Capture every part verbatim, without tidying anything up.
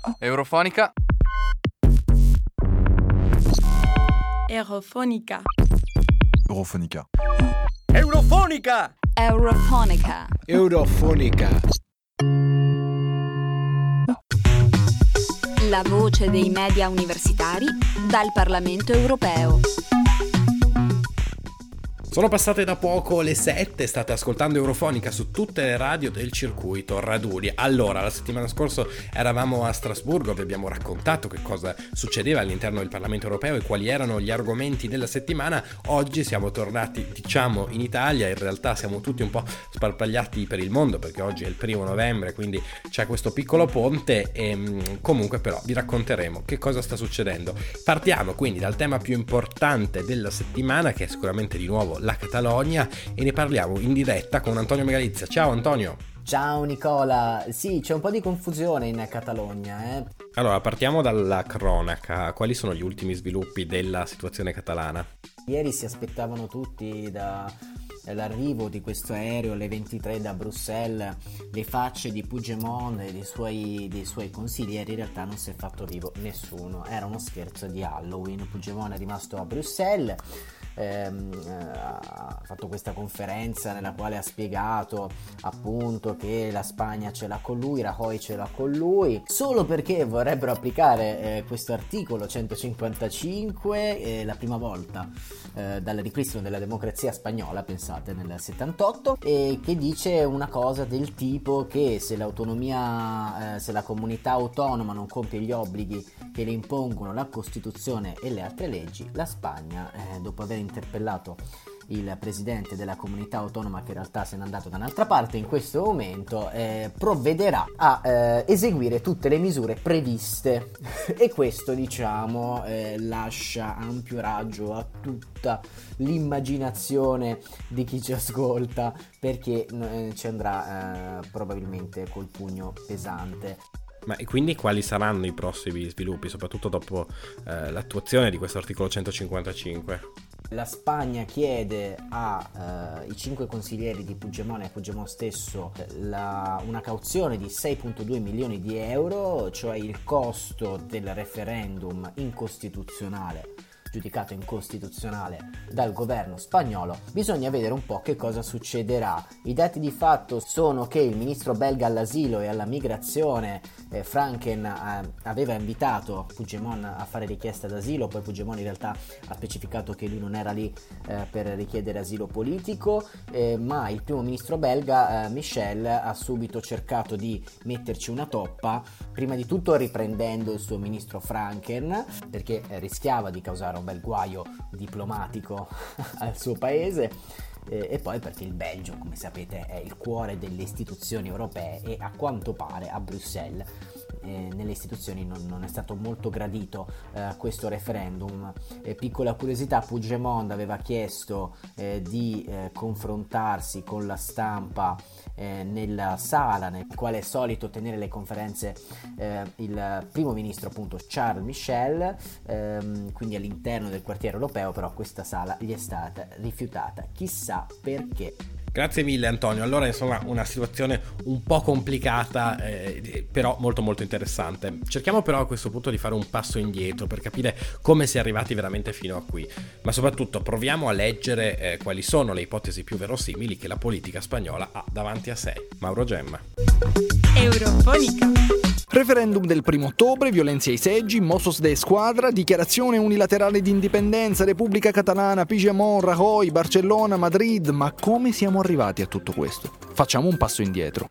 Eurofonica. Eurofonica. Eurofonica. Eurofonica. Eurofonica. Eurofonica. La voce dei media universitari dal Parlamento europeo. Sono passate da poco le sette, state ascoltando Eurofonica su tutte le radio del circuito Raduni. Allora, la settimana scorsa eravamo a Strasburgo, vi abbiamo raccontato che cosa succedeva all'interno del Parlamento europeo e quali erano gli argomenti della settimana. Oggi siamo tornati, diciamo, in Italia, in realtà siamo tutti un po' sparpagliati per il mondo perché oggi è il primo novembre, quindi c'è questo piccolo ponte e comunque però vi racconteremo che cosa sta succedendo. Partiamo quindi dal tema più importante della settimana, che è sicuramente di nuovo la Catalogna, e ne parliamo in diretta con Antonio Megalizia. Ciao Antonio. Ciao Nicola. Sì, c'è un po' di confusione in Catalogna, eh. Allora, partiamo dalla cronaca. Quali sono gli ultimi sviluppi della situazione catalana? Ieri si aspettavano tutti da l'arrivo di questo aereo alle ventitré da Bruxelles le facce di Puigdemont e dei suoi, dei suoi consiglieri. In realtà non si è fatto vivo nessuno, era uno scherzo di Halloween. Puigdemont è rimasto a Bruxelles, ehm, ha fatto questa conferenza nella quale ha spiegato appunto che la Spagna ce l'ha con lui, Rajoy ce l'ha con lui, solo perché vorrebbero applicare eh, questo articolo centocinquantacinque eh, la prima volta eh, dal ripristino della democrazia spagnola, pensate, nel settantotto, e che dice una cosa del tipo che se l'autonomia, eh, se la comunità autonoma non compie gli obblighi che le impongono la Costituzione e le altre leggi, la Spagna, eh, dopo aver interpellato il presidente della comunità autonoma, che in realtà se n'è andato da un'altra parte in questo momento, eh, provvederà a eh, eseguire tutte le misure previste e questo, diciamo, eh, lascia ampio raggio a tutta l'immaginazione di chi ci ascolta, perché eh, ci andrà eh, probabilmente col pugno pesante. Ma e quindi quali saranno i prossimi sviluppi, soprattutto dopo eh, l'attuazione di questo articolo centocinquantacinque? La Spagna chiede ai uh, cinque consiglieri di Puigdemont e a Puigdemont stesso la, una cauzione di sei virgola due milioni di euro, cioè il costo del referendum incostituzionale, giudicato incostituzionale dal governo spagnolo. Bisogna vedere un po' che cosa succederà. I dati di fatto sono che il ministro belga all'asilo e alla migrazione, eh, Franken, eh, aveva invitato Puigdemont a fare richiesta d'asilo, poi Puigdemont in realtà ha specificato che lui non era lì eh, per richiedere asilo politico, eh, ma il primo ministro belga, eh, Michel, ha subito cercato di metterci una toppa, prima di tutto riprendendo il suo ministro Franken, perché eh, rischiava di causare un bel guaio diplomatico al suo paese, eh, e poi perché il Belgio, come sapete, è il cuore delle istituzioni europee e a quanto pare a Bruxelles eh, nelle istituzioni non, non è stato molto gradito eh, questo referendum. Eh, piccola curiosità, Puigdemont aveva chiesto eh, di eh, confrontarsi con la stampa eh, nella sala nel quale è solito tenere le conferenze eh, il primo ministro, appunto Charles Michel, ehm, quindi all'interno del quartiere europeo, però questa sala gli è stata rifiutata, chissà perché. Grazie mille Antonio. Allora, insomma, una situazione un po' complicata, eh, però molto molto interessante. Cerchiamo però a questo punto di fare un passo indietro per capire come si è arrivati veramente fino a qui, ma soprattutto proviamo a leggere eh, quali sono le ipotesi più verosimili che la politica spagnola ha davanti a sé. Mauro Gemma. Eurofonica. Referendum del primo ottobre, violenze ai seggi, Mossos de Esquadra, dichiarazione unilaterale di indipendenza, Repubblica Catalana, Puigdemont, Rajoy, Barcellona, Madrid. Ma come siamo arrivati a tutto questo? Facciamo un passo indietro.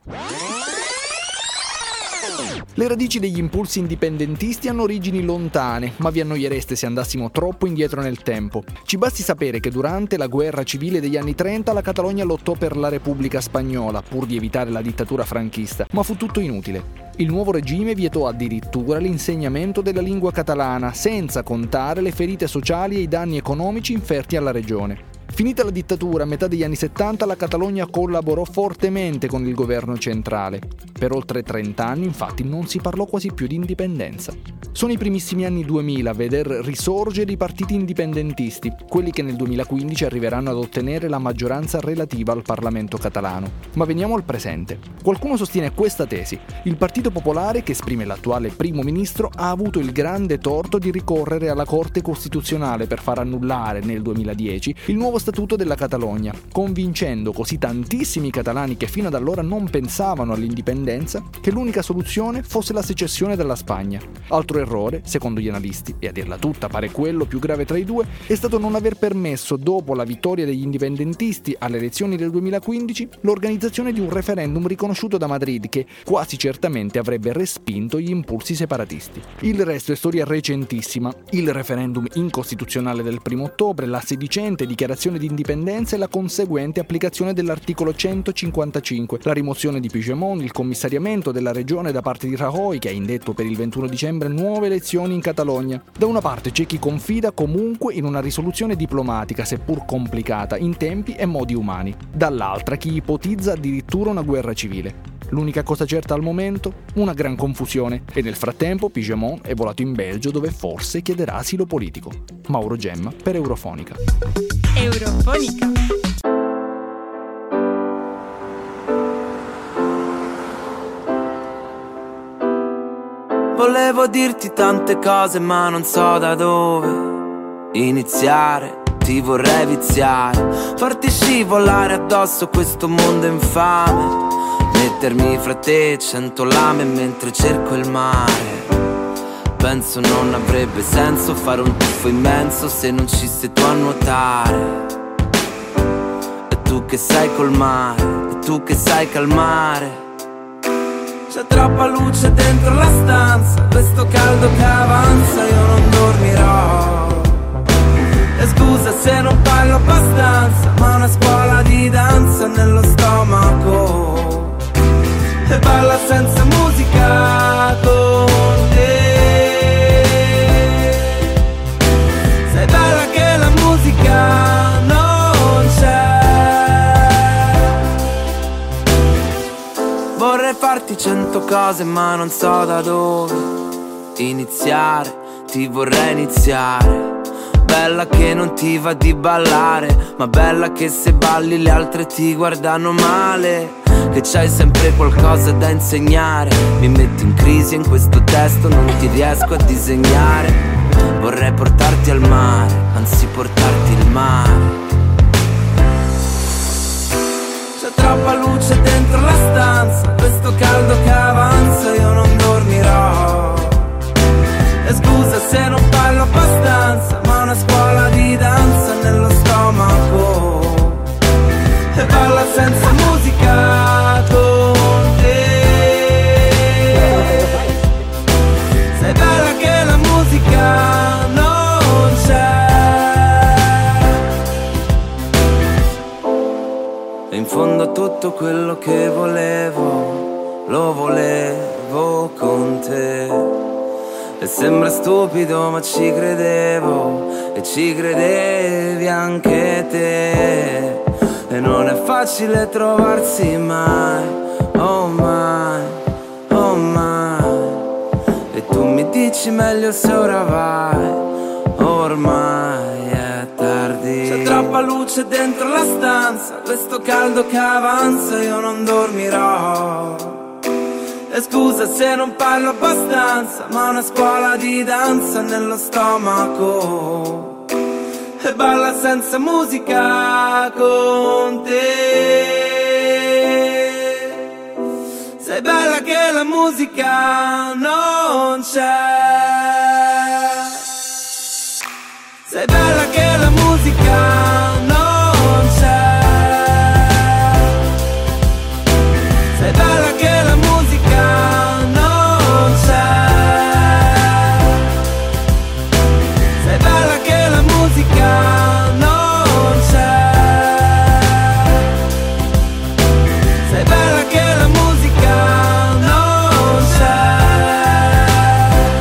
Le radici degli impulsi indipendentisti hanno origini lontane, ma vi annoiereste se andassimo troppo indietro nel tempo. Ci basti sapere che durante la guerra civile degli anni trenta la Catalogna lottò per la Repubblica Spagnola, pur di evitare la dittatura franchista, ma fu tutto inutile. Il nuovo regime vietò addirittura l'insegnamento della lingua catalana, senza contare le ferite sociali e i danni economici inferti alla regione. Finita la dittatura a metà degli anni settanta, la Catalogna collaborò fortemente con il governo centrale. Per oltre trenta anni, infatti, non si parlò quasi più di indipendenza. Sono i primissimi anni duemila a veder risorgere i partiti indipendentisti, quelli che nel duemilaquindici arriveranno ad ottenere la maggioranza relativa al Parlamento catalano. Ma veniamo al presente. Qualcuno sostiene questa tesi: il Partito Popolare, che esprime l'attuale primo ministro, ha avuto il grande torto di ricorrere alla Corte Costituzionale per far annullare nel duemiladieci il nuovo statuto della Catalogna, convincendo così tantissimi catalani che fino ad allora non pensavano all'indipendenza che l'unica soluzione fosse la secessione dalla Spagna. Altro errore, secondo gli analisti, e a dirla tutta pare quello più grave tra i due, è stato non aver permesso, dopo la vittoria degli indipendentisti alle elezioni del duemilaquindici, l'organizzazione di un referendum riconosciuto da Madrid che quasi certamente avrebbe respinto gli impulsi separatisti. Il resto è storia recentissima: il referendum incostituzionale del primo ottobre, la sedicente dichiarazione di indipendenza e la conseguente applicazione dell'articolo centocinquantacinque, la rimozione di Puigdemont, il commissariamento della regione da parte di Rajoy, che ha indetto per il ventuno dicembre nuove elezioni in Catalogna. Da una parte c'è chi confida comunque in una risoluzione diplomatica, seppur complicata in tempi e modi umani. Dall'altra chi ipotizza addirittura una guerra civile. L'unica cosa certa al momento? Una gran confusione, e nel frattempo Puigdemont è volato in Belgio, dove forse chiederà asilo politico. Mauro Gemma per Eurofonica. Eurofonica. Volevo dirti tante cose ma non so da dove iniziare. Ti vorrei viziare, farti scivolare addosso questo mondo infame, mettermi fra te cento lame mentre cerco il mare. Penso non avrebbe senso fare un tuffo immenso se non ci sei tu a nuotare. E tu che sai col mare, e tu che sai calmare. C'è troppa luce dentro la stanza, questo caldo che avanza, io non dormirò. E scusa se non parlo abbastanza, ma una scuola di danza nello stomaco. E balla senza musica con te. Sei bella che la musica non c'è. Vorrei farti cento cose ma non so da dove iniziare. Ti vorrei iniziare. Bella che non ti va di ballare, ma bella che se balli le altre ti guardano male. Che c'hai sempre qualcosa da insegnare. Mi metto in crisi in questo testo, non ti riesco a disegnare. Vorrei portarti al mare, anzi portarti il mare. C'è troppa luce dentro la stanza, questo caldo che avanza, io non dormirò. E scusa se non parlo abbastanza, ma una scuola di danza nello stomaco. E balla senza musica con te. Sei bella che la musica non c'è. E in fondo a tutto quello che volevo, lo volevo con te. E sembra stupido ma ci credevo, e ci credevi anche te. E non è facile trovarsi mai, oh mai, oh mai. E tu mi dici meglio se ora vai, ormai è tardi. C'è troppa luce dentro la stanza, questo caldo che avanza, io non dormirò. E scusa se non parlo abbastanza, ma una scuola di danza nello stomaco. E balla senza musica con te. Sei bella che la musica non c'è. Sei bella che la musica non c'è. Sei bella che la musica non c'è. Sei bella che la musica non c'è. Sei bella che la musica non c'è.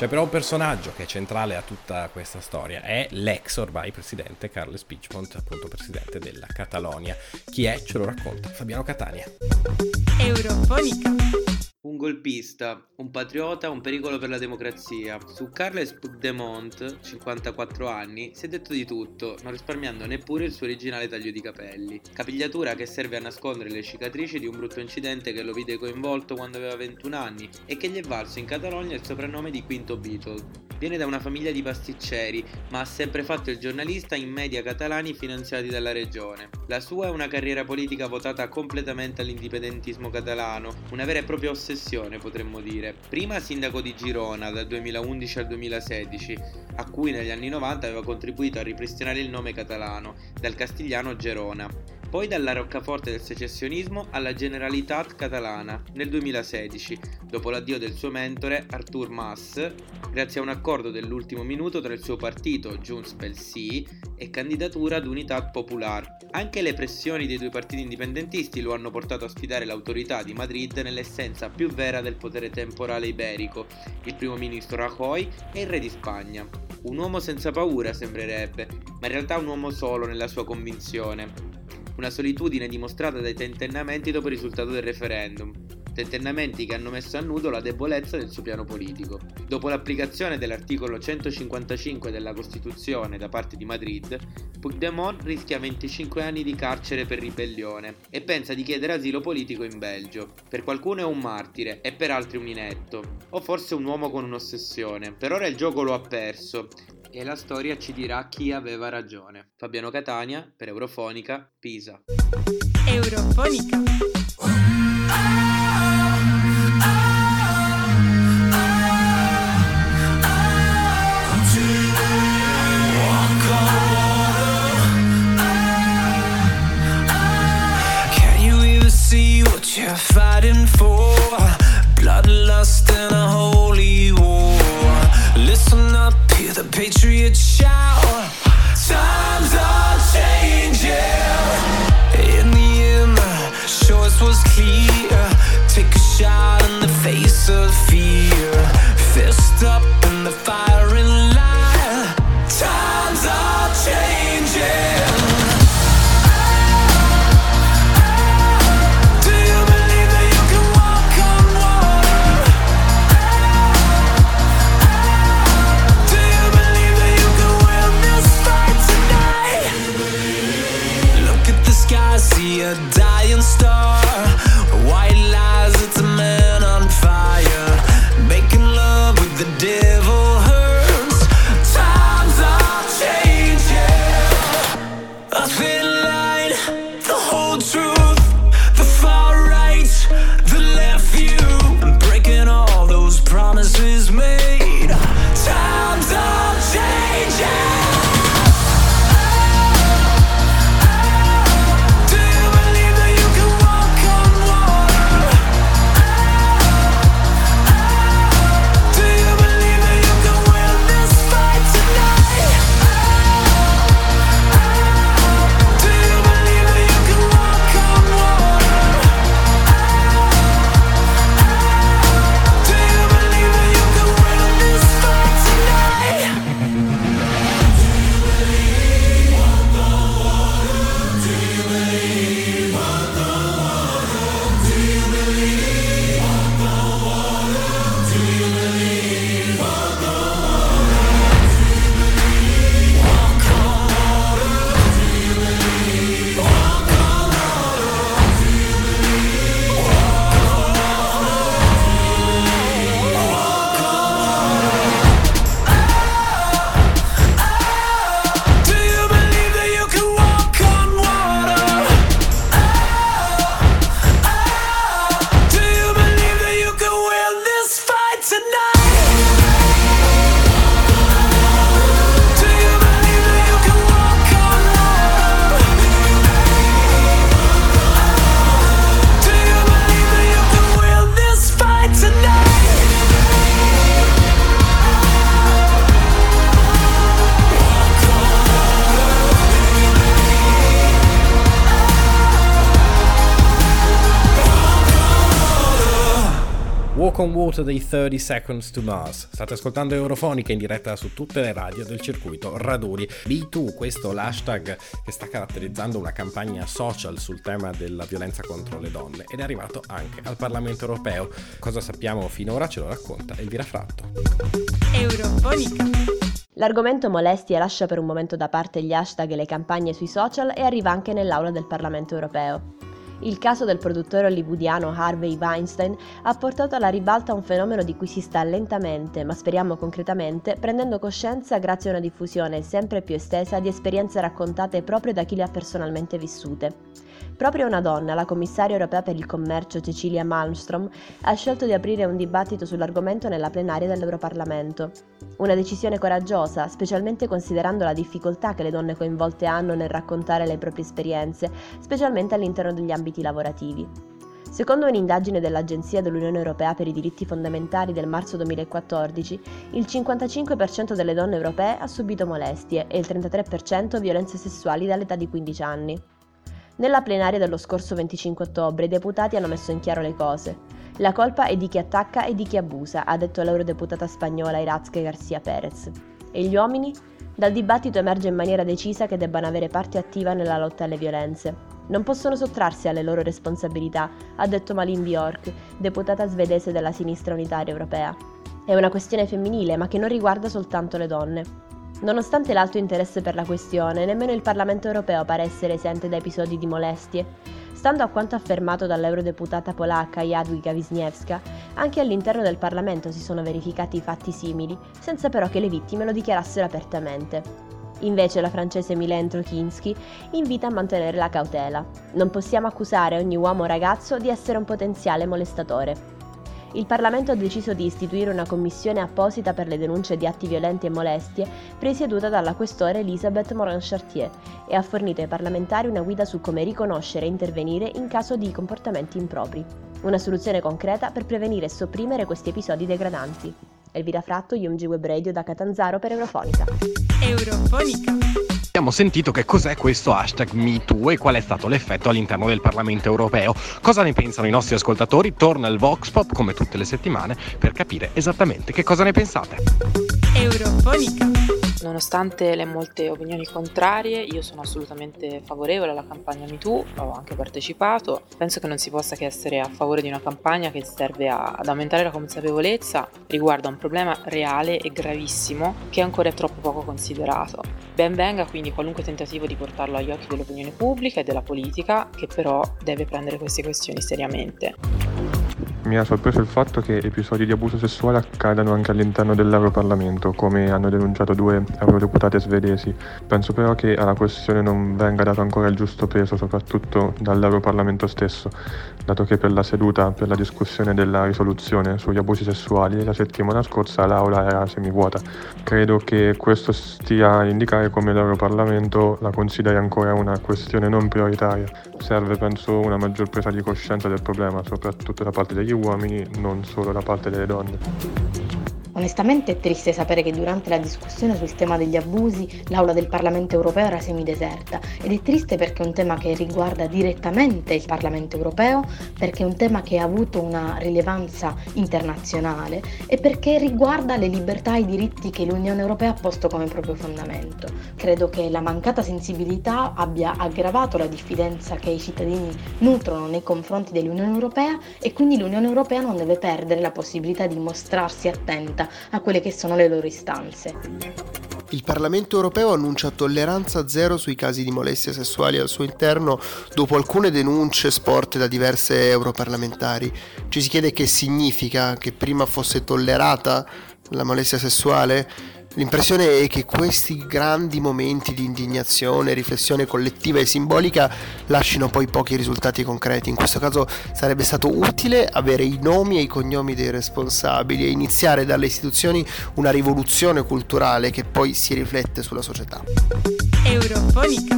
C'è però un personaggio che è centrale a tutta questa storia, è l'ex ormai presidente Carles Puigdemont, appunto presidente della Catalogna. Chi è? Ce lo racconta Fabiano Catania. Eurofonica. Un golpista, un patriota, un pericolo per la democrazia. Su Carles Puigdemont, cinquantaquattro anni, si è detto di tutto, non risparmiando neppure il suo originale taglio di capelli. Capigliatura che serve a nascondere le cicatrici di un brutto incidente che lo vide coinvolto quando aveva ventuno anni e che gli è valso in Catalogna il soprannome di Quinto Beatle. Viene da una famiglia di pasticceri, ma ha sempre fatto il giornalista in media catalani finanziati dalla regione. La sua è una carriera politica votata completamente all'indipendentismo catalano, una vera e propria ossessione potremmo dire. Prima sindaco di Girona dal duemilaundici al duemilasedici, a cui negli anni novanta aveva contribuito a ripristinare il nome catalano, dal castigliano Gerona. Poi dalla roccaforte del secessionismo alla Generalitat catalana nel duemilasedici, dopo l'addio del suo mentore Artur Mas, grazie a un accordo dell'ultimo minuto tra il suo partito Junts pel Sí e candidatura ad Unitat Popular. Anche le pressioni dei due partiti indipendentisti lo hanno portato a sfidare l'autorità di Madrid nell'essenza più vera del potere temporale iberico, il primo ministro Rajoy e il re di Spagna. Un uomo senza paura sembrerebbe, ma in realtà un uomo solo nella sua convinzione. Una solitudine dimostrata dai tentennamenti dopo il risultato del referendum. Tentennamenti che hanno messo a nudo la debolezza del suo piano politico. Dopo l'applicazione dell'articolo centocinquantacinque della Costituzione da parte di Madrid, Puigdemont rischia venticinque anni di carcere per ribellione e pensa di chiedere asilo politico in Belgio. Per qualcuno è un martire e per altri un inetto, o forse un uomo con un'ossessione. Per ora il gioco lo ha perso e la storia ci dirà chi aveva ragione. Fabiano Catania per Eurofonica, Pisa. Eurofonica. You're fighting for bloodlust and a holy war. Listen up, hear the patriots shout. Times are changing. In the end, the choice was clear. Take a shot in the face of fear. Fist up in the firing line. Times are changing. See a dying star, white lies, it's a man on fire. Making love with the devil hurts. Times are changing. A thin line, the whole truth, the far right, the left view, breaking all those promises made. Times are changing. Do you believe that you can walk con Water dei thirty Seconds to Mars. State ascoltando Eurofonica in diretta su tutte le radio del circuito Raduni. Me Too, questo l'hashtag che sta caratterizzando una campagna social sul tema della violenza contro le donne ed è arrivato anche al Parlamento europeo. Cosa sappiamo finora ce lo racconta Elvira Fratto. Eurofonica. L'argomento molestie lascia per un momento da parte gli hashtag e le campagne sui social e arriva anche nell'aula del Parlamento europeo. Il caso del produttore hollywoodiano Harvey Weinstein ha portato alla ribalta un fenomeno di cui si sta lentamente, ma speriamo concretamente, prendendo coscienza grazie a una diffusione sempre più estesa di esperienze raccontate proprio da chi le ha personalmente vissute. Proprio una donna, la commissaria europea per il commercio Cecilia Malmström, ha scelto di aprire un dibattito sull'argomento nella plenaria dell'Europarlamento. Una decisione coraggiosa, specialmente considerando la difficoltà che le donne coinvolte hanno nel raccontare le proprie esperienze, specialmente all'interno degli ambiti lavorativi. Secondo un'indagine dell'Agenzia dell'Unione Europea per i diritti fondamentali del marzo duemilaquattordici, il cinquantacinque per cento delle donne europee ha subito molestie e il trentatré per cento violenze sessuali dall'età di quindici anni. Nella plenaria dello scorso venticinque ottobre i deputati hanno messo in chiaro le cose. La colpa è di chi attacca e di chi abusa, ha detto l'eurodeputata spagnola Iratxe García Pérez. E gli uomini? Dal dibattito emerge in maniera decisa che debbano avere parte attiva nella lotta alle violenze. Non possono sottrarsi alle loro responsabilità, ha detto Malin Bjork, deputata svedese della sinistra unitaria europea. È una questione femminile, ma che non riguarda soltanto le donne. Nonostante l'alto interesse per la questione, nemmeno il Parlamento europeo pare essere esente da episodi di molestie. Stando a quanto affermato dall'eurodeputata polacca Jadwiga Wisniewska, anche all'interno del Parlamento si sono verificati fatti simili, senza però che le vittime lo dichiarassero apertamente. Invece la francese Mylène Trokinski invita a mantenere la cautela. Non possiamo accusare ogni uomo o ragazzo di essere un potenziale molestatore. Il Parlamento ha deciso di istituire una commissione apposita per le denunce di atti violenti e molestie, presieduta dalla questore Elisabeth Morin-Chartier, e ha fornito ai parlamentari una guida su come riconoscere e intervenire in caso di comportamenti impropri. Una soluzione concreta per prevenire e sopprimere questi episodi degradanti. Elvira Fratto, U M G Web Radio da Catanzaro per Eurofonica. Eurofonica. Abbiamo sentito che cos'è questo hashtag MeToo e qual è stato l'effetto all'interno del Parlamento europeo. Cosa ne pensano i nostri ascoltatori? Torna il Vox Pop come tutte le settimane per capire esattamente che cosa ne pensate. Eurofonica. Nonostante le molte opinioni contrarie, io sono assolutamente favorevole alla campagna MeToo, ho anche partecipato. Penso che non si possa che essere a favore di una campagna che serve a, ad aumentare la consapevolezza riguardo a un problema reale e gravissimo che ancora è troppo poco considerato. Ben venga quindi qualunque tentativo di portarlo agli occhi dell'opinione pubblica e della politica, che però deve prendere queste questioni seriamente. Mi ha sorpreso il fatto che episodi di abuso sessuale accadano anche all'interno dell'Europarlamento, come hanno denunciato due eurodeputate svedesi. Penso però che alla questione non venga dato ancora il giusto peso, soprattutto dall'Europarlamento stesso, dato che per la seduta, per la discussione della risoluzione sugli abusi sessuali, la settimana scorsa l'Aula era semivuota. Credo che questo stia a indicare come l'Europarlamento la consideri ancora una questione non prioritaria. Serve, penso, una maggior presa di coscienza del problema, soprattutto da parte degli uomini, non solo da parte delle donne. Onestamente è triste sapere che durante la discussione sul tema degli abusi l'Aula del Parlamento europeo era semideserta, ed è triste perché è un tema che riguarda direttamente il Parlamento europeo, perché è un tema che ha avuto una rilevanza internazionale e perché riguarda le libertà e i diritti che l'Unione Europea ha posto come proprio fondamento. Credo che la mancata sensibilità abbia aggravato la diffidenza che i cittadini nutrono nei confronti dell'Unione Europea, e quindi l'Unione Europea non deve perdere la possibilità di mostrarsi attenta a quelle che sono le loro istanze. Il Parlamento europeo annuncia tolleranza zero sui casi di molestie sessuali al suo interno dopo alcune denunce sporte da diverse europarlamentari. Ci si chiede che significa, che prima fosse tollerata la molestia sessuale? L'impressione è che questi grandi momenti di indignazione, riflessione collettiva e simbolica lasciano poi pochi risultati concreti. In questo caso sarebbe stato utile avere i nomi e i cognomi dei responsabili e iniziare dalle istituzioni una rivoluzione culturale che poi si riflette sulla società. Eurofonica.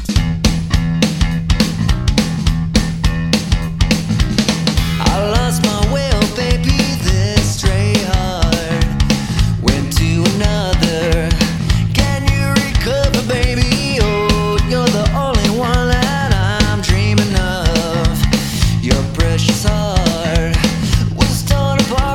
I lost my will, baby, this stray heart went to another. Can you recover, baby? Oh, you're the only one that I'm dreaming of. Your precious heart was torn apart.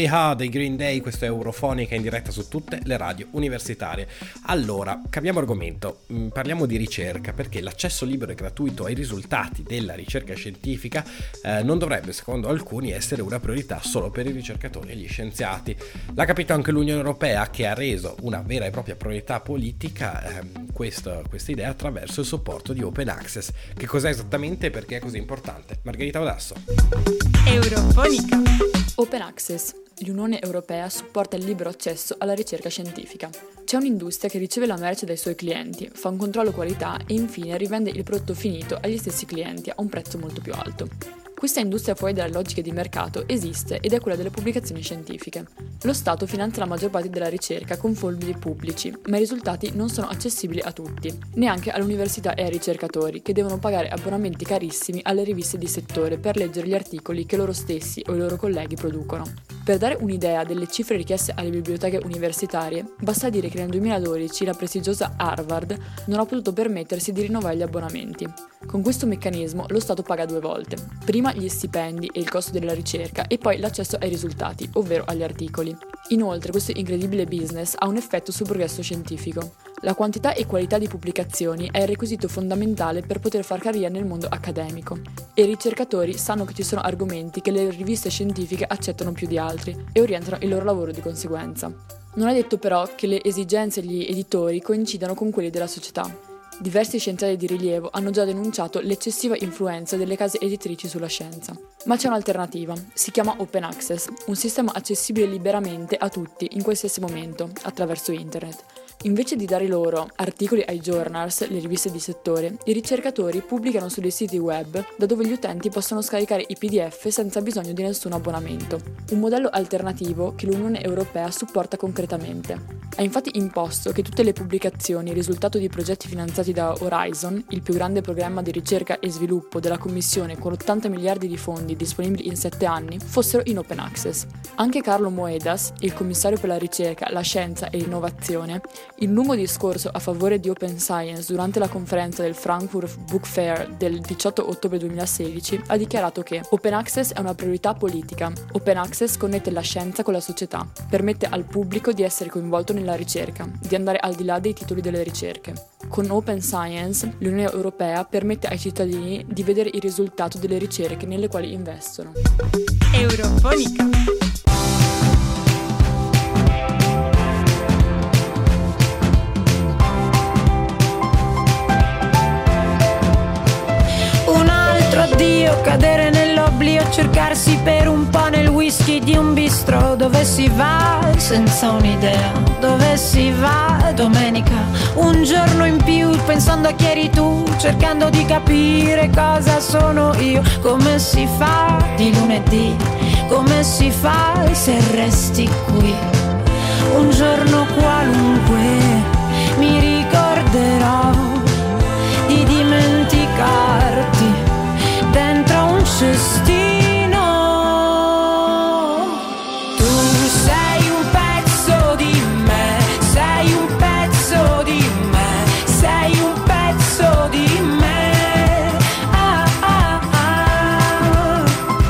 Play Hard dei Green Day, questo è Eurofonica in diretta su tutte le radio universitarie. Allora, cambiamo argomento, mm, parliamo di ricerca, perché l'accesso libero e gratuito ai risultati della ricerca scientifica eh, non dovrebbe, secondo alcuni, essere una priorità solo per i ricercatori e gli scienziati. L'ha capito anche l'Unione Europea, che ha reso una vera e propria priorità politica eh, questa, questa idea attraverso il supporto di Open Access. Che cos'è esattamente e perché è così importante? Margherita Odasso. Eurofonica. Open Access. L'Unione Europea supporta il libero accesso alla ricerca scientifica. C'è un'industria che riceve la merce dai suoi clienti, fa un controllo qualità e infine rivende il prodotto finito agli stessi clienti a un prezzo molto più alto. Questa industria fuori dalle logiche di mercato esiste ed è quella delle pubblicazioni scientifiche. Lo Stato finanzia la maggior parte della ricerca con fondi pubblici, ma i risultati non sono accessibili a tutti, neanche alle università e ai ricercatori, che devono pagare abbonamenti carissimi alle riviste di settore per leggere gli articoli che loro stessi o i loro colleghi producono. Per dare un'idea delle cifre richieste alle biblioteche universitarie, basta dire che nel duemiladodici la prestigiosa Harvard non ha potuto permettersi di rinnovare gli abbonamenti. Con questo meccanismo lo Stato paga due volte, prima gli stipendi e il costo della ricerca e poi l'accesso ai risultati, ovvero agli articoli. Inoltre questo incredibile business ha un effetto sul progresso scientifico. La quantità e qualità di pubblicazioni è il requisito fondamentale per poter far carriera nel mondo accademico e i ricercatori sanno che ci sono argomenti che le riviste scientifiche accettano più di altri e orientano il loro lavoro di conseguenza. Non è detto però che le esigenze degli editori coincidano con quelle della società. Diversi scienziati di rilievo hanno già denunciato l'eccessiva influenza delle case editrici sulla scienza. Ma c'è un'alternativa, si chiama Open Access, un sistema accessibile liberamente a tutti in qualsiasi momento, attraverso internet. Invece di dare loro articoli ai journals, le riviste di settore, i ricercatori pubblicano su dei siti web da dove gli utenti possono scaricare i P D F senza bisogno di nessun abbonamento. Un modello alternativo che l'Unione Europea supporta concretamente. Ha infatti imposto che tutte le pubblicazioni, risultato di progetti finanziati da Horizon, il più grande programma di ricerca e sviluppo della Commissione con ottanta miliardi di fondi disponibili in sette anni, fossero in Open Access. Anche Carlo Moedas, il commissario per la ricerca, la scienza e l'innovazione, in un lungo discorso a favore di Open Science durante la conferenza del Frankfurt Book Fair del diciotto ottobre duemilasedici, ha dichiarato che Open Access è una priorità politica. Open Access connette la scienza con la società, permette al pubblico di essere coinvolto nella ricerca, di andare al di là dei titoli delle ricerche. Con Open Science, l'Unione Europea permette ai cittadini di vedere il risultato delle ricerche nelle quali investono. Eurofonica. Addio, cadere nell'oblio, cercarsi per un po' nel whisky di un bistro. Dove si va senza un'idea, dove si va domenica, un giorno in più pensando a chi eri tu, cercando di capire cosa sono io. Come si fa di lunedì, come si fa se resti qui. Un giorno qualunque mi ricorderò di dimenticarti dentro un cestino. Tu sei un pezzo di me, sei un pezzo di me, sei un pezzo di me. Ah, ah, ah.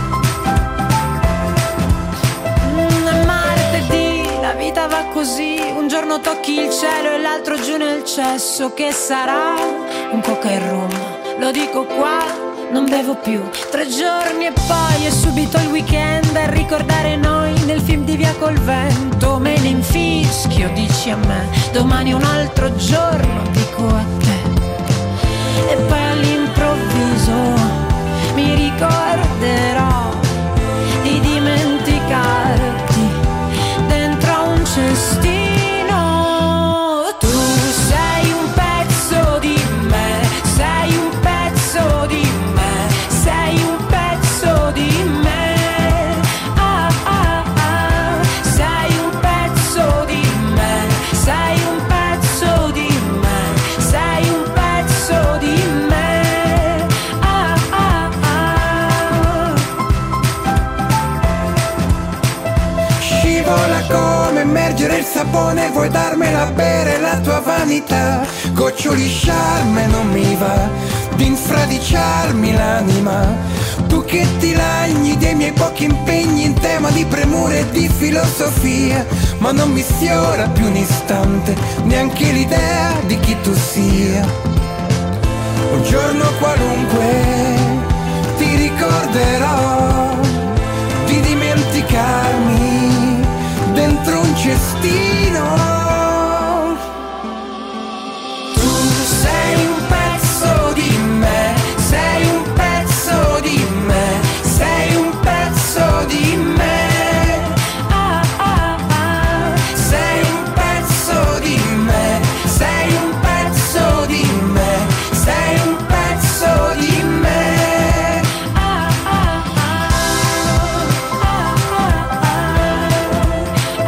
Mm, è martedì, la vita va così, un giorno tocchi il cielo e l'altro giù nel cesso. Che sarà? Un coca e rum, lo dico qua, non bevo più. Tre giorni e poi è subito il weekend a ricordare noi nel film di Via col vento. Me ne infischio, dici a me, domani è un altro giorno, dico a te. E poi all'improvviso mi ricorderò di dimenticarti dentro un cestino. Tu sei un pezzo di me, sei un pezzo di me, sei un pezzo di me. Ah, ah, ah. Sei un pezzo di me, sei un pezzo di me, sei un pezzo di me. Ah, ah, ah. Scivola come immergere il sapone, vuoi darmela a bere la tua vanità. Goccioli sciarme non mi va di infradiciarmi l'anima. Tu che ti lagni dei miei pochi impegni in tema di premure e di filosofia, ma non mi sfiora più un istante neanche l'idea di chi tu sia. Un giorno qualunque ti ricorderò di dimenticarmi dentro un cestino. Tu sei un pezzo di me, sei un pezzo di me, sei un pezzo di me. Ah, ah, ah. Sei un pezzo di me, sei un pezzo di me, sei un pezzo di me. Ah, ah, ah. Ah, ah, ah.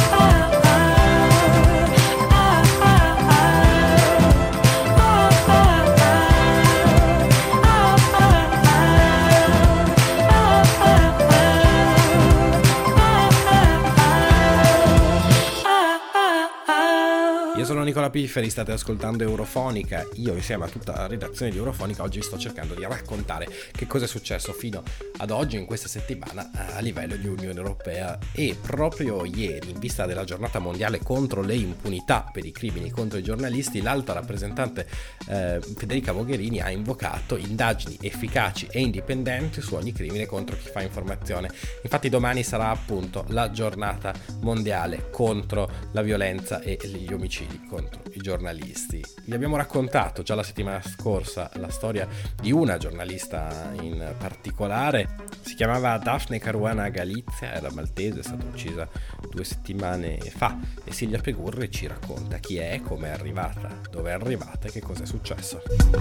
Io sono Nicola Pifferi, state ascoltando Eurofonica. Io insieme a tutta la redazione di Eurofonica oggi sto cercando di raccontare che cosa è successo fino ad oggi in questa settimana a livello di Unione Europea. E proprio ieri, in vista della giornata mondiale contro le impunità per i crimini contro i giornalisti, l'alta rappresentante eh, Federica Mogherini ha invocato indagini efficaci e indipendenti su ogni crimine contro chi fa informazione. Infatti domani sarà appunto la giornata mondiale contro la violenza e gli omicidi contro i giornalisti. Vi abbiamo raccontato già la settimana scorsa la storia di una giornalista in particolare. Si chiamava Daphne Caruana Galizia, era maltese, è stata uccisa due settimane fa, e Silvia Pegurri ci racconta chi è, come è arrivata, dove è arrivata e che cosa è successo.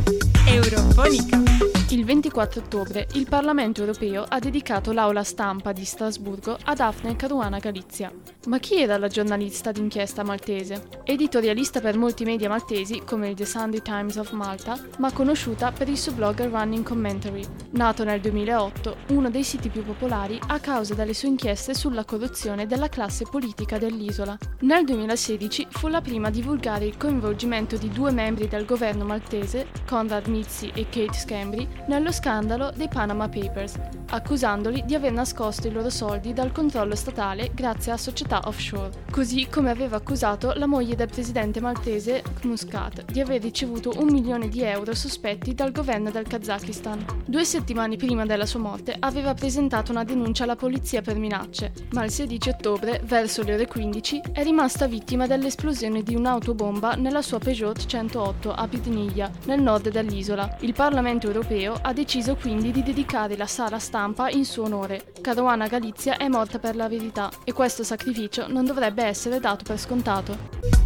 Eurofonica. Il ventiquattro ottobre il Parlamento europeo ha dedicato l'aula stampa di Strasburgo a Daphne Caruana Galizia. Ma chi era la giornalista d'inchiesta maltese? Editorialista per molti media maltesi come il The Sunday Times of Malta, ma conosciuta per il suo blog Running Commentary. Nato nel duemilaotto, uno dei siti più popolari a causa delle sue inchieste sulla corruzione della classe politica dell'isola. Nel duemilasedici fu la prima a divulgare il coinvolgimento di due membri del governo maltese, Conrad Mizzi e Kate Scambri, nello scandalo dei Panama Papers, accusandoli di aver nascosto i loro soldi dal controllo statale grazie a società offshore, così come aveva accusato la moglie del presidente maltese Muscat di aver ricevuto un milione di euro sospetti dal governo del Kazakistan. Due settimane prima della sua morte aveva presentato una denuncia alla polizia per minacce, ma il sedici ottobre, verso le ore quindici, è rimasta vittima dell'esplosione di un'autobomba nella sua Peugeot centootto a Pitniglia, nel nord dell'isola. Il Parlamento europeo ha deciso quindi di dedicare la sala stampa in suo onore. Caruana Galizia è morta per la verità e questo sacrificio non dovrebbe essere dato per scontato.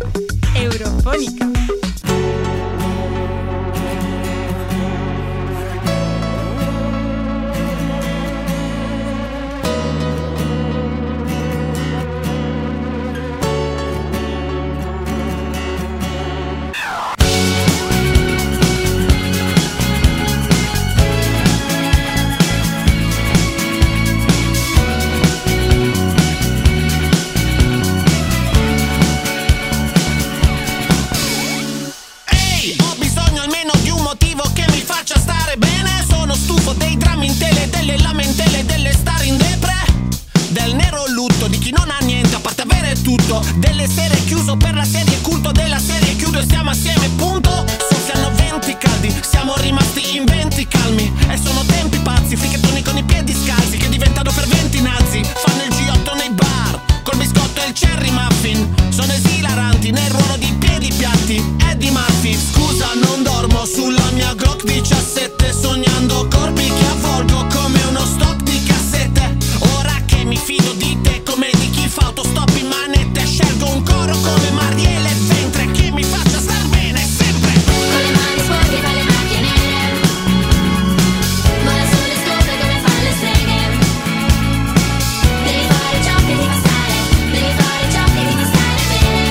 Eurofonica. Delle serie chiuso per la serie culto della serie chiudo e stiamo assieme punto. Soffiano venti caldi, siamo rimasti in venti calmi. E sono tempi pazzi, fricchettoni con i piedi scalzi che diventano ferventi nazi. Fanno il G otto nei bar, col biscotto e il cherry muffin. Sono esilaranti nel ruolo di piedi piatti. Eddie Murphy, scusa non dormo sulla mia Glock diciassette, sognando corpi che avvolgo come uno stock di cassette. Ora che mi fido di te come di chi fa autostop in manette, scelgo un coro come Marielle Ventre che mi faccia star bene sempre. Con le mani sporche fa le macchie nere, vola sulle scopre come fanno le streghe. Devi fare ciò che ti fa stare, devi fare ciò che ti fa stare bene.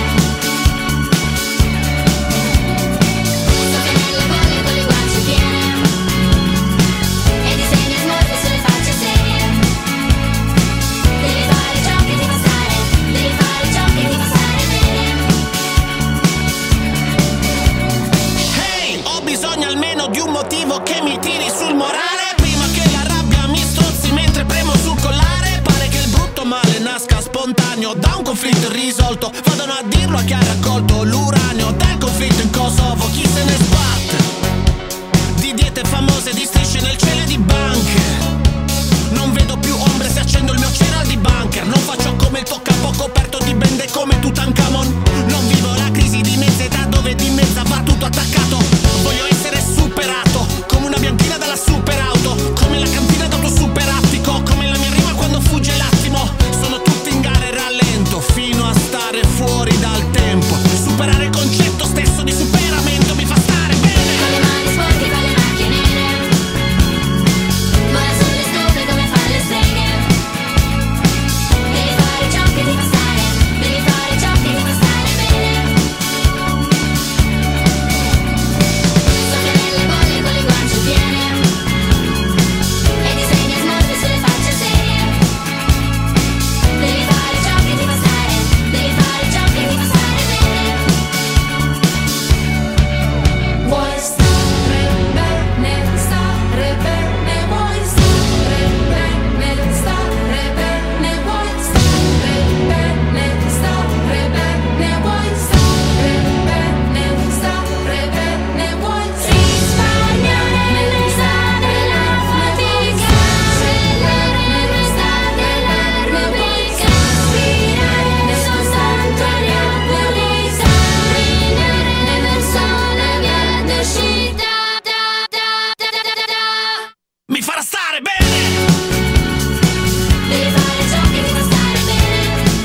assolto. Vadano a dirlo a chi ha raccolto l'uranio del conflitto in Kosovo. Chi se ne sbatte di diete famose, di strisce nel cielo e di banche. Non vedo più ombre se accendo il mio cereal di bunker. Non faccio come il tuo capo coperto di bende come Tutankhamon. Non vivo la crisi di mezza età dove di mezza va tutto attaccato. Voglio essere superato come una bianchina dalla superauto, come la cantina d'auto superattico, come la mia rima quando fugge l'attimo. Sono tutti in gara e rallento fino a stare fuori dal tempo. Superare il concetto stesso di superamento mi fa stare bene. Con le mani sporche, con le macchie nere, vola sulle stoffe come fanno le streghe. Devi fare ciò che ti fa stare, devi fare ciò che ti fa stare bene. Soffia nelle bolle con le guance piene e disegna smorfie sulle facce serie. Devi fare ciò che ti fa stare, devi fare ciò che ti fa stare bene. Vuoi stare bene, stare bene, vuoi stare bene, stare bene, vuoi stare bene, stare bene, vuoi stare bene, stare bene, vuoi risparmiare l'estate, la fatica, accelerare l'estate, l'erba, vuoi respirare soltanto aria, vuoi camminare verso la via d'uscita. Mi farà stare bene. Devi fare ciò che ti fa stare bene.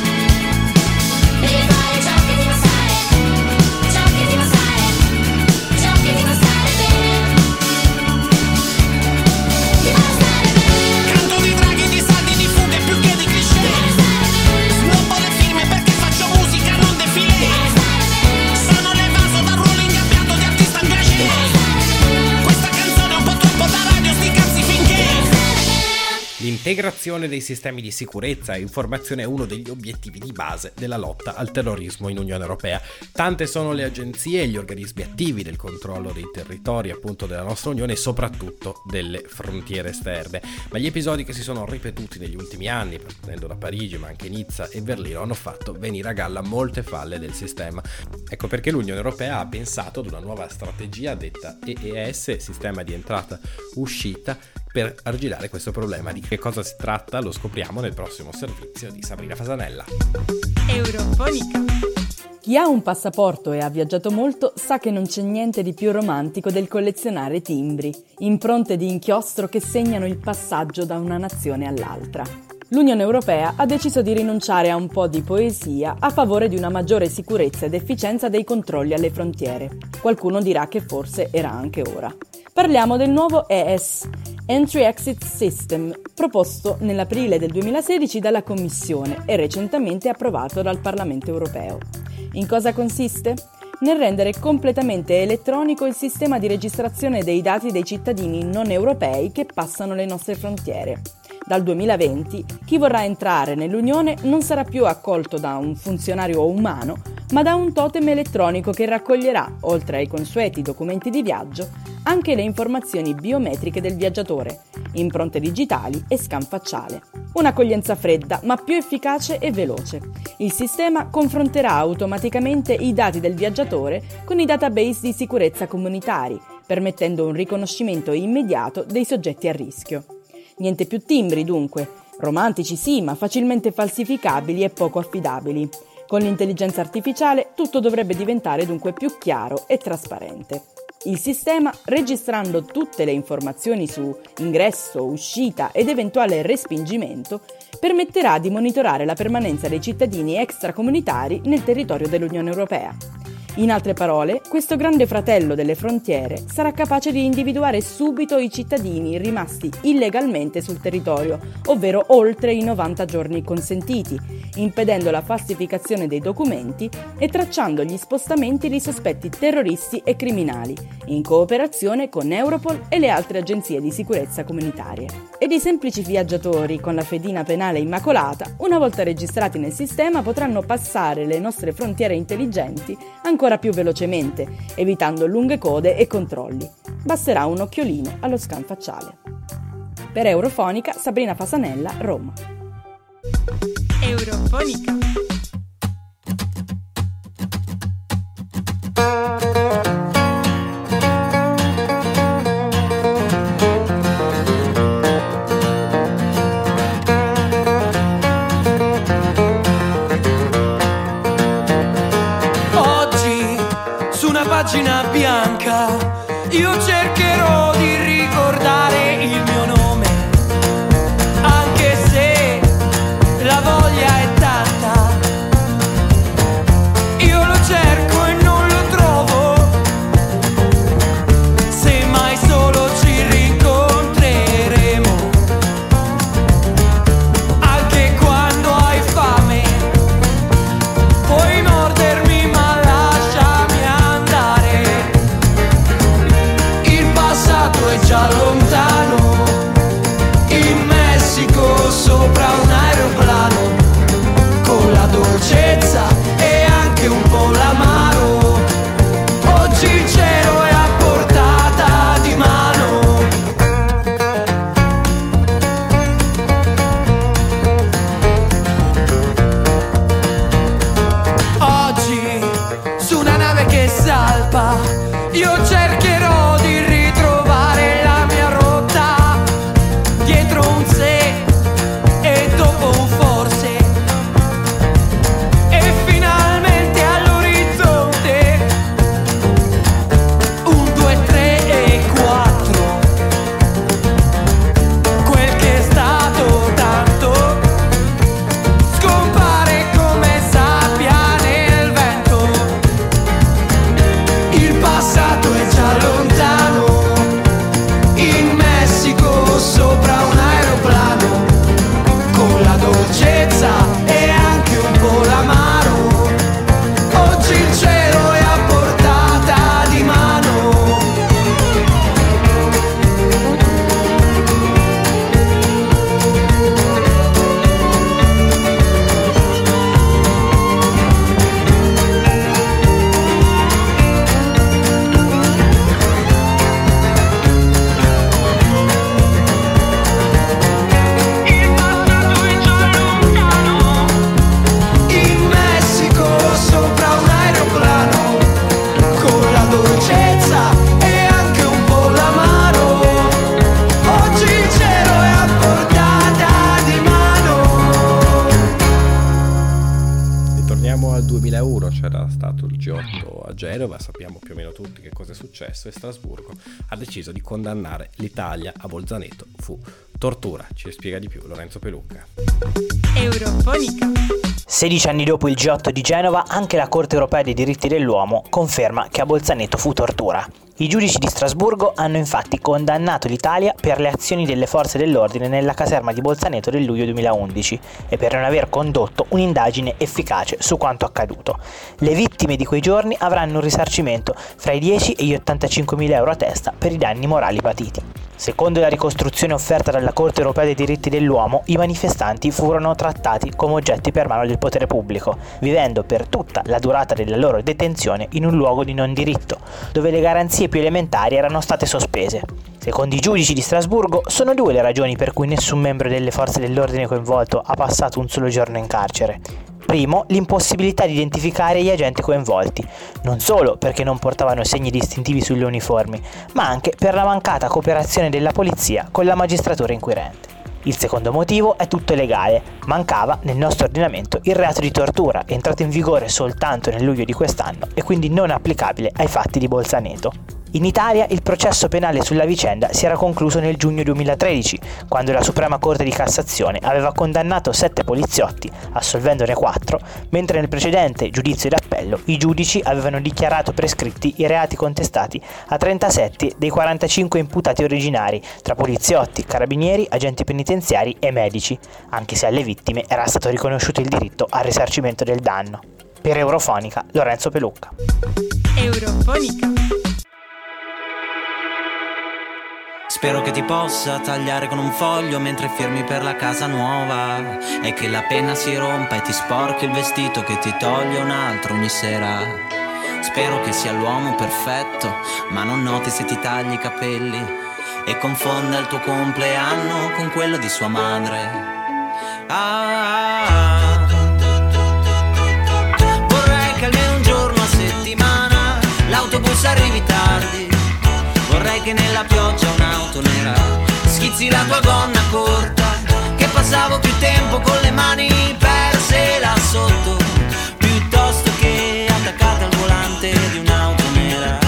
Devi fare ciò che ti fa stare, ciò che ti fa stare, ciò che ti fa stare bene. Ti fa stare bene. Canto di draghi, di saldi, di fughe più che di cliché. Snobbo le firme perché faccio musica, non defilé. Sono l'evaso dal ruolo ingabbiato di artista engagé. Questa canzone è un po' troppo da radio, sti cazzi finché. L'integrazione dei sistemi di sicurezza e informazione è uno degli obiettivi di base della lotta al terrorismo in Unione Europea. Tante sono le agenzie e gli organismi attivi del controllo dei territori appunto della nostra Unione e soprattutto delle frontiere esterne. Ma gli episodi che si sono ripetuti negli ultimi anni, partendo da Parigi ma anche Nizza e Berlino, hanno fatto venire a galla molte falle del sistema. Ecco perché l'Unione Europea ha pensato ad una nuova strategia detta E E S, sistema di entrata-uscita, per arginare questo problema. Di che cosa si tratta lo scopriamo nel prossimo servizio di Sabrina Fasanella. Eurofonica. Chi ha un passaporto e ha viaggiato molto sa che non c'è niente di più romantico del collezionare timbri, impronte di inchiostro che segnano il passaggio da una nazione all'altra. L'Unione Europea ha deciso di rinunciare a un po' di poesia a favore di una maggiore sicurezza ed efficienza dei controlli alle frontiere. Qualcuno dirà che forse era anche ora. Parliamo del nuovo E E S, Entry-Exit System, proposto nell'aprile del duemilasedici dalla Commissione e recentemente approvato dal Parlamento Europeo. In cosa consiste? Nel rendere completamente elettronico il sistema di registrazione dei dati dei cittadini non europei che passano le nostre frontiere. Dal duemilaventi chi vorrà entrare nell'Unione non sarà più accolto da un funzionario umano, ma da un totem elettronico che raccoglierà, oltre ai consueti documenti di viaggio, anche le informazioni biometriche del viaggiatore, impronte digitali e scan facciale. Un'accoglienza fredda, ma più efficace e veloce. Il sistema confronterà automaticamente i dati del viaggiatore con i database di sicurezza comunitari, permettendo un riconoscimento immediato dei soggetti a rischio. Niente più timbri, dunque. Romantici sì, ma facilmente falsificabili e poco affidabili. Con l'intelligenza artificiale tutto dovrebbe diventare dunque più chiaro e trasparente. Il sistema, registrando tutte le informazioni su ingresso, uscita ed eventuale respingimento, permetterà di monitorare la permanenza dei cittadini extracomunitari nel territorio dell'Unione Europea. In altre parole, questo grande fratello delle frontiere sarà capace di individuare subito i cittadini rimasti illegalmente sul territorio, ovvero oltre i novanta giorni consentiti, impedendo la falsificazione dei documenti e tracciando gli spostamenti di sospetti terroristi e criminali, in cooperazione con Europol e le altre agenzie di sicurezza comunitarie. Ed i semplici viaggiatori con la fedina penale immacolata, una volta registrati nel sistema, potranno passare le nostre frontiere intelligenti ancora ancora più velocemente, evitando lunghe code e controlli. Basterà un occhiolino allo scan facciale. Per Eurofonica, Sabrina Fasanella, Roma. Eurofonica. pagina bianca, io cercherò di ricordare il mio nome, anche se la voglia è tanta, io lo cerco e non lo trovo, se mai solo ci rincontreremo, anche quando hai fame, puoi mordermi ma lasciami andare, il passato è già lontano, in Messico sopra un aeroplano, con la dolcezza e anche un po' l'amaro, oggi il cielo è a portata di mano. Oggi su una nave che salpa io cercherò di ritrovare la mia rotta, dietro un se e dopo un forse, e finalmente all'orizzonte un, due, tre e quattro, quel che è stato tanto scompare come sabbia nel vento, il passato è già lontano, in Messico sopra un aeroplano, con la dolcezza e anche un po' l'amaro, oggi il cielo è a portata di mano. In Messico sopra un aeroplano, con la dolcezza e anche un po' l'amaro, oggi il cielo è a portata di mano. Ritorniamo al duemilauno, c'era stato il G otto a Genova, sappiamo più o meno tutti che cosa è successo, e Strasburgo ha deciso di condannare l'Italia a Bolzaneto. Fu tortura, ci spiega di più Lorenzo Pelucca. Eurofonica. sedici anni dopo il G otto di Genova, anche la Corte europea dei diritti dell'uomo conferma che a Bolzaneto fu tortura. I giudici di Strasburgo hanno infatti condannato l'Italia per le azioni delle forze dell'ordine nella caserma di Bolzaneto del luglio duemilaundici e per non aver condotto un'indagine efficace su quanto accaduto. Le vittime di quei giorni avranno un risarcimento fra i dieci e gli ottantacinquemila euro a testa per i danni morali patiti. Secondo la ricostruzione offerta dalla Corte europea dei diritti dell'uomo, i manifestanti furono trattati come oggetti per mano del potere pubblico, vivendo per tutta la durata della loro detenzione in un luogo di non diritto, dove le garanzie più elementari erano state sospese. Secondo i giudici di Strasburgo, sono due le ragioni per cui nessun membro delle forze dell'ordine coinvolto ha passato un solo giorno in carcere. Primo, l'impossibilità di identificare gli agenti coinvolti, non solo perché non portavano segni distintivi sulle uniformi, ma anche per la mancata cooperazione della polizia con la magistratura inquirente. Il secondo motivo è tutto legale, mancava nel nostro ordinamento il reato di tortura, entrato in vigore soltanto nel luglio di quest'anno e quindi non applicabile ai fatti di Bolzaneto. In Italia il processo penale sulla vicenda si era concluso nel giugno duemilatredici, quando la Suprema Corte di Cassazione aveva condannato sette poliziotti, assolvendone quattro, mentre nel precedente giudizio d'appello i giudici avevano dichiarato prescritti i reati contestati a trentasette dei quarantacinque imputati originari, tra poliziotti, carabinieri, agenti penitenziari e medici, anche se alle vittime era stato riconosciuto il diritto al risarcimento del danno. Per Eurofonica, Lorenzo Pelucca. Eurofonica. Spero che ti possa tagliare con un foglio mentre firmi per la casa nuova, e che la penna si rompa e ti sporchi il vestito che ti toglie un altro ogni sera. Spero che sia l'uomo perfetto, ma non noti se ti tagli i capelli e confonda il tuo compleanno con quello di sua madre. Ah, vorrei che almeno un giorno a settimana l'autobus arrivi tardi. Vorrei che nella pioggia un'auto nera schizzi la tua gonna corta, che passavo più tempo con le mani perse là sotto, piuttosto che attaccate al volante di un'auto nera.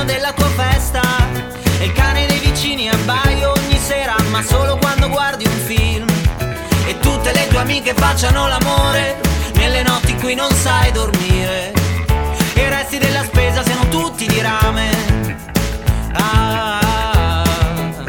giorno della tua festa e il cane dei vicini abbaia ogni sera, ma solo quando guardi un film. E tutte le tue amiche facciano l'amore nelle notti in cui non sai dormire. E i resti della spesa siano tutti di rame. Ah, ah, ah.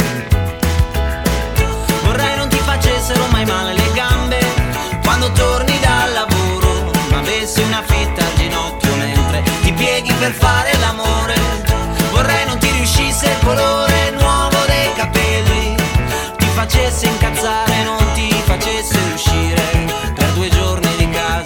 Vorrei non ti facessero mai male le gambe quando torni dal lavoro, ma avessi una fitta al ginocchio mentre ti pieghi per fare l'amore. Vorrei non ti riuscisse il colore nuovo dei capelli, ti facesse incazzare, non ti facesse uscire per due giorni di casa.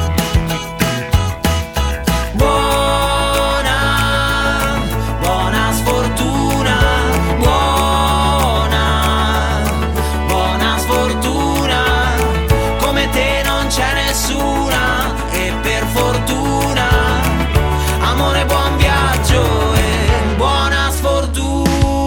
Buona, buona sfortuna, buona, buona sfortuna, come te non c'è nessuna, e per fortuna, amore, buon viaggio e buona sfortuna.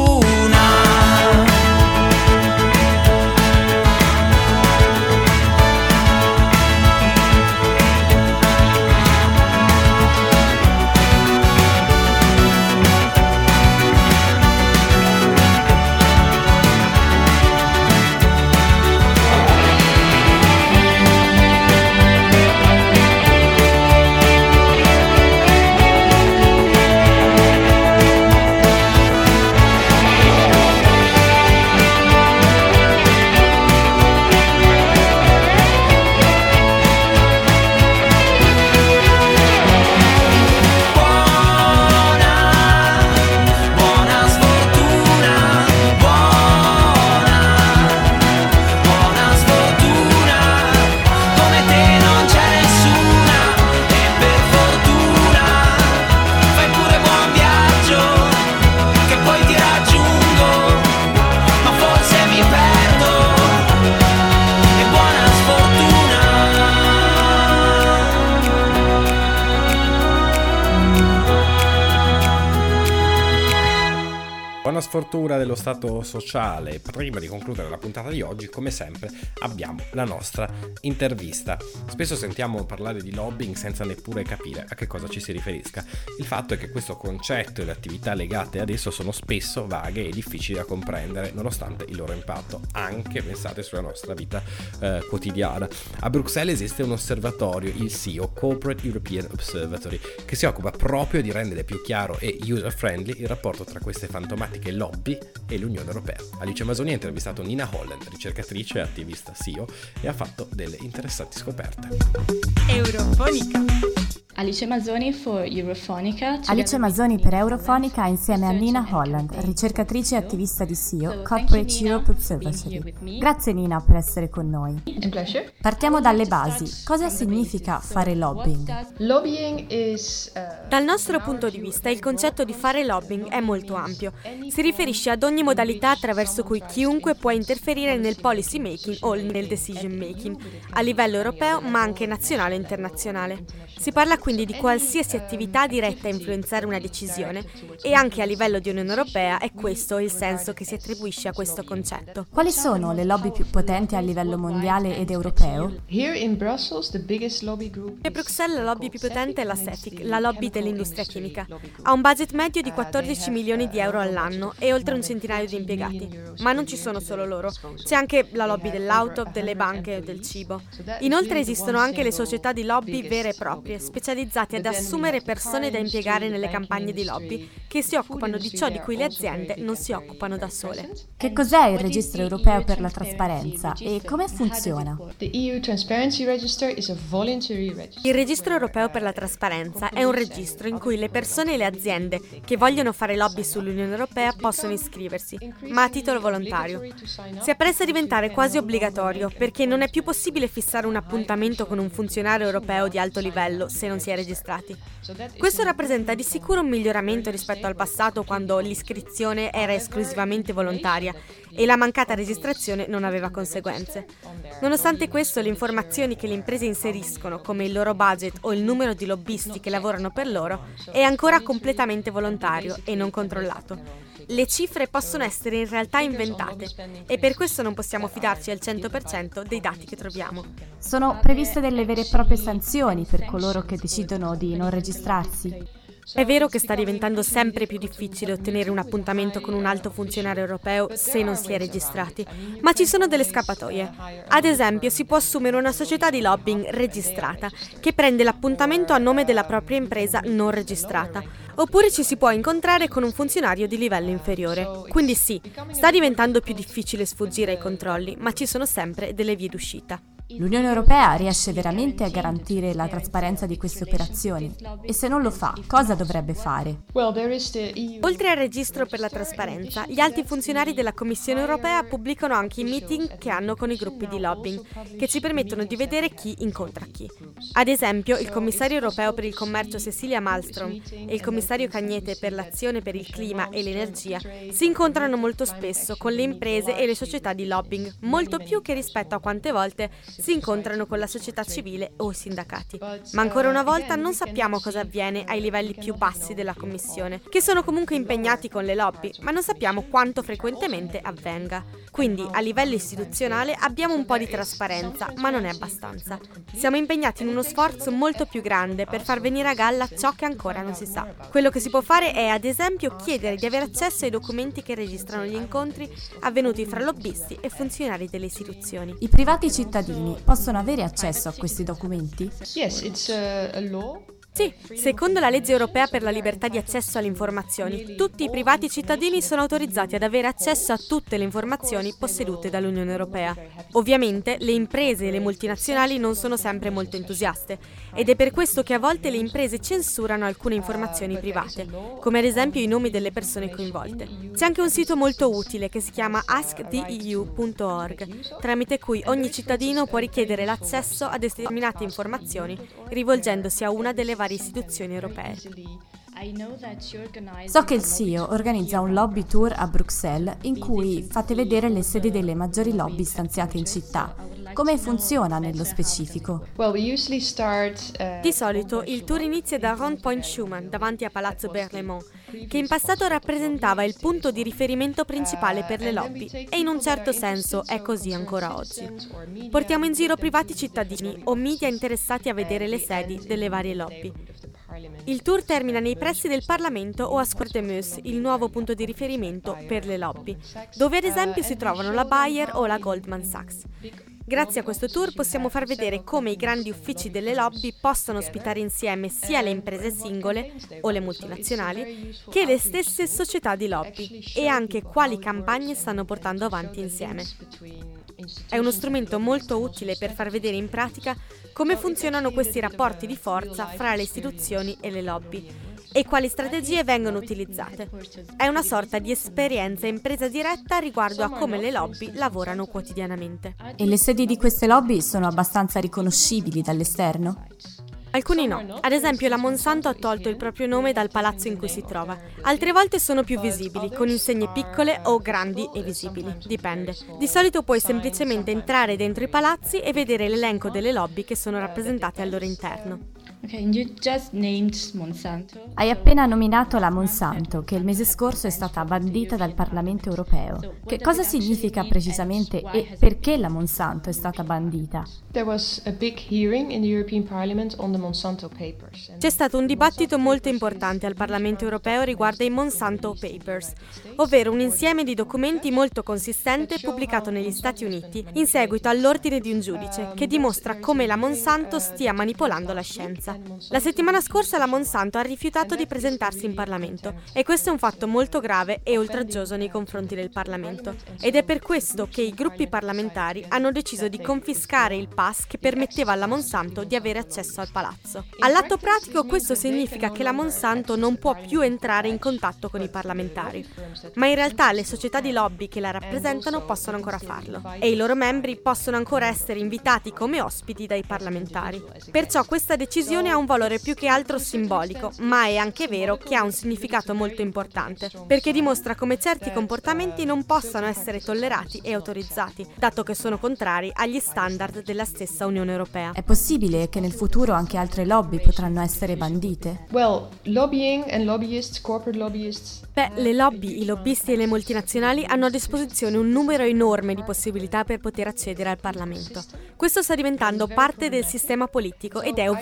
Buona sfortuna dello stato sociale. Prima di concludere la puntata di oggi, come sempre, abbiamo la nostra intervista. Spesso sentiamo parlare di lobbying senza neppure capire a che cosa ci si riferisca. Il fatto è che questo concetto e le attività legate ad esso sono spesso vaghe e difficili da comprendere, nonostante il loro impatto, anche pensate sulla nostra vita eh, quotidiana. A Bruxelles esiste un osservatorio, il S E O, Corporate European Observatory, che si occupa proprio di rendere più chiaro e user-friendly il rapporto tra queste fantomatiche lobby e l'Unione Europea. Alice Masoni ha intervistato Nina Holland, ricercatrice e attivista S E O, e ha fatto delle interessanti scoperte. Eurofonica. Alice Masoni for Eurofonica. Alice Masoni per Eurofonica insieme a Nina Holland, ricercatrice e attivista di S E O, Corporate Europe Observatory. Grazie Nina per essere con noi. Partiamo dalle basi. Cosa significa fare lobbying? Dal nostro punto di vista, il concetto di fare lobbying è molto ampio. Si riferisce ad ogni modalità attraverso cui chiunque può interferire nel policy making o nel decision making, a livello europeo ma anche nazionale e internazionale. Si parla quindi di qualsiasi attività diretta a influenzare una decisione, e anche a livello di Unione Europea è questo il senso che si attribuisce a questo concetto. Quali sono le lobby più potenti a livello mondiale ed europeo? A Bruxelles la lobby più potente è la CEFIC, la lobby dell'industria chimica. Ha un budget medio di quattordici milioni di euro all'anno e oltre un centinaio di impiegati. Ma non ci sono solo loro, c'è anche la lobby dell'auto, delle banche e del cibo. Inoltre esistono anche le società di lobby vere e proprie, specializzate ad assumere persone da impiegare nelle campagne di lobby, che si occupano di ciò di cui le aziende non si occupano da sole. Che cos'è il Registro Europeo per la Trasparenza e come funziona? Il Registro Europeo per la Trasparenza è un registro in cui le persone e le aziende che vogliono fare lobby sull'Unione Europea possono iscriversi, ma a titolo volontario. Si appresta a diventare quasi obbligatorio, perché non è più possibile fissare un appuntamento con un funzionario europeo di alto livello se non si è registrati. Questo rappresenta di sicuro un miglioramento rispetto al passato, quando l'iscrizione era esclusivamente volontaria e la mancata registrazione non aveva conseguenze. Nonostante questo, le informazioni che le imprese inseriscono, come il loro budget o il numero di lobbisti che lavorano per loro, è ancora completamente volontario e non controllato. Le cifre possono essere in realtà inventate e per questo non possiamo fidarci al cento per cento dei dati che troviamo. Sono previste delle vere e proprie sanzioni per coloro che decidono di non registrarsi? È vero che sta diventando sempre più difficile ottenere un appuntamento con un alto funzionario europeo se non si è registrati, ma ci sono delle scappatoie. Ad esempio, si può assumere una società di lobbying registrata, che prende l'appuntamento a nome della propria impresa non registrata, oppure ci si può incontrare con un funzionario di livello inferiore. Quindi sì, sta diventando più difficile sfuggire ai controlli, ma ci sono sempre delle vie d'uscita. L'Unione Europea riesce veramente a garantire la trasparenza di queste operazioni? E se non lo fa, cosa dovrebbe fare? Oltre al registro per la trasparenza, gli alti funzionari della Commissione Europea pubblicano anche i meeting che hanno con i gruppi di lobbying, che ci permettono di vedere chi incontra chi. Ad esempio, il commissario europeo per il commercio Cecilia Malmström e il commissario Cañete per l'azione per il clima e l'energia si incontrano molto spesso con le imprese e le società di lobbying, molto più che rispetto a quante volte si incontrano con la società civile o i sindacati. Ma ancora una volta non sappiamo cosa avviene ai livelli più bassi della Commissione, che sono comunque impegnati con le lobby, ma non sappiamo quanto frequentemente avvenga. Quindi a livello istituzionale abbiamo un po' di trasparenza, ma non è abbastanza. Siamo impegnati in uno sforzo molto più grande per far venire a galla ciò che ancora non si sa. Quello che si può fare è, ad esempio, chiedere di avere accesso ai documenti che registrano gli incontri avvenuti fra lobbisti e funzionari delle istituzioni. I privati cittadini possono avere accesso a questi documenti? Yes, it's a, a law. Sì, secondo la legge europea per la libertà di accesso alle informazioni, tutti i privati cittadini sono autorizzati ad avere accesso a tutte le informazioni possedute dall'Unione Europea. Ovviamente le imprese e le multinazionali non sono sempre molto entusiaste ed è per questo che a volte le imprese censurano alcune informazioni private, come ad esempio i nomi delle persone coinvolte. C'è anche un sito molto utile che si chiama ask the e u punto org, tramite cui ogni cittadino può richiedere l'accesso a determinate informazioni rivolgendosi a una delle varie istituzioni europee. So che il S I O organizza un lobby tour a Bruxelles in cui fate vedere le sedi delle maggiori lobby stanziate in città. Come funziona nello specifico? Di solito il tour inizia da Rond Point Schuman, davanti a Palazzo Berlaymont, che in passato rappresentava il punto di riferimento principale per le lobby e in un certo senso è così ancora oggi. Portiamo in giro privati cittadini o media interessati a vedere le sedi delle varie lobby. Il tour termina nei pressi del Parlamento o a Square de Meuse, il nuovo punto di riferimento per le lobby, dove ad esempio si trovano la Bayer o la Goldman Sachs. Grazie a questo tour possiamo far vedere come i grandi uffici delle lobby possano ospitare insieme sia le imprese singole o le multinazionali che le stesse società di lobby e anche quali campagne stanno portando avanti insieme. È uno strumento molto utile per far vedere in pratica come funzionano questi rapporti di forza fra le istituzioni e le lobby e quali strategie vengono utilizzate. È una sorta di esperienza in presa diretta riguardo a come le lobby lavorano quotidianamente. E le sedi di queste lobby sono abbastanza riconoscibili dall'esterno? Alcuni no, ad esempio la Monsanto ha tolto il proprio nome dal palazzo in cui si trova, altre volte sono più visibili, con insegne piccole o grandi e visibili, dipende. Di solito puoi semplicemente entrare dentro i palazzi e vedere l'elenco delle lobby che sono rappresentate al loro interno. Hai appena nominato la Monsanto, che il mese scorso è stata bandita dal Parlamento europeo. Che cosa significa precisamente e perché la Monsanto è stata bandita? C'è stato un dibattito molto importante al Parlamento europeo riguardo ai Monsanto Papers, ovvero un insieme di documenti molto consistente pubblicato negli Stati Uniti in seguito all'ordine di un giudice che dimostra come la Monsanto stia manipolando la scienza. La settimana scorsa la Monsanto ha rifiutato di presentarsi in Parlamento e questo è un fatto molto grave e oltraggioso nei confronti del Parlamento ed è per questo che i gruppi parlamentari hanno deciso di confiscare il pass che permetteva alla Monsanto di avere accesso al palazzo. All'atto pratico questo significa che la Monsanto non può più entrare in contatto con i parlamentari, ma in realtà le società di lobby che la rappresentano possono ancora farlo e i loro membri possono ancora essere invitati come ospiti dai parlamentari. Perciò questa decisione ha un valore più che altro simbolico, ma è anche vero che ha un significato molto importante, perché dimostra come certi comportamenti non possano essere tollerati e autorizzati, dato che sono contrari agli standard della stessa Unione Europea. È possibile che nel futuro anche altre lobby potranno essere bandite? Well, lobbying and lobbyists, corporate lobbyists. Beh, le lobby, i lobbisti e le multinazionali hanno a disposizione un numero enorme di possibilità per poter accedere al Parlamento. Questo sta diventando parte del sistema politico ed è ovviamente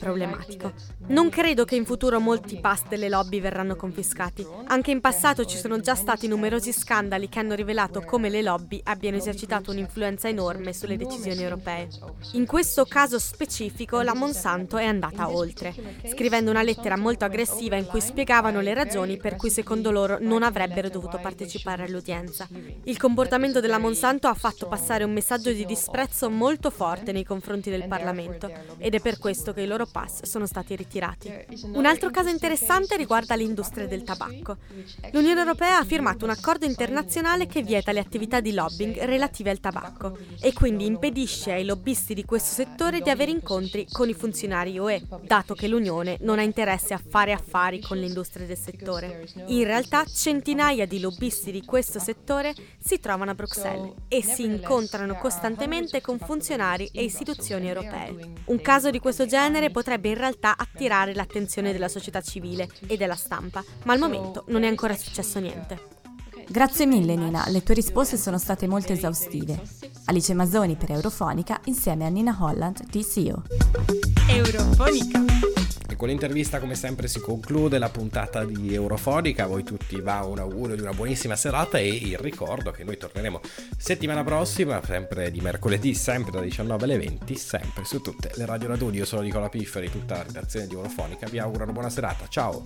problematico. Non credo che in futuro molti pass delle lobby verranno confiscati. Anche in passato ci sono già stati numerosi scandali che hanno rivelato come le lobby abbiano esercitato un'influenza enorme sulle decisioni europee. In questo caso specifico la Monsanto è andata oltre, scrivendo una lettera molto aggressiva in cui spiegavano le ragioni per cui secondo loro non avrebbero dovuto partecipare all'udienza. Il comportamento della Monsanto ha fatto passare un messaggio di disprezzo molto forte nei confronti del Parlamento ed è per questo che i loro pass sono stati ritirati. Un altro caso interessante riguarda l'industria del tabacco. L'Unione Europea ha firmato un accordo internazionale che vieta le attività di lobbying relative al tabacco e quindi impedisce ai lobbisti di questo settore di avere incontri con i funzionari U E, dato che l'Unione non ha interesse a fare affari con le industrie del settore. In realtà centinaia di lobbisti di questo settore si trovano a Bruxelles e si incontrano costantemente con funzionari e istituzioni europee. Un caso di questo genere potrebbe in realtà attirare l'attenzione della società civile e della stampa, ma al momento non è ancora successo niente. Grazie mille Nina, le tue risposte sono state molto esaustive. Alice Mazzoni per Eurofonica insieme a Nina Holland di S E O. Eurofonica. E con l'intervista come sempre si conclude la puntata di Eurofonica. A voi tutti va un augurio di una buonissima serata e il ricordo che noi torneremo settimana prossima, sempre di mercoledì, sempre dalle diciannove alle venti, sempre su tutte le radio Raduni. Io sono Nicola Pifferi, tutta la redazione di Eurofonica vi auguro una buona serata, ciao.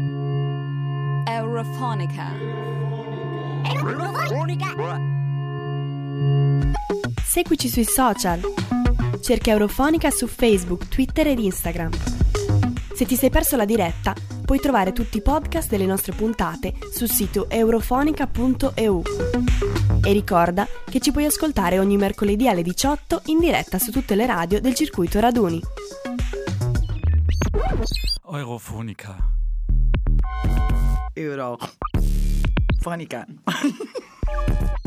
Eurofonica. Seguici sui social. Cerca Eurofonica su Facebook, Twitter ed Instagram. Se ti sei perso la diretta, puoi trovare tutti i podcast delle nostre puntate sul sito eurofonica punto e u. E ricorda che ci puoi ascoltare ogni mercoledì alle diciotto in diretta su tutte le radio del circuito Raduni. Eurofonica. Eurofonica.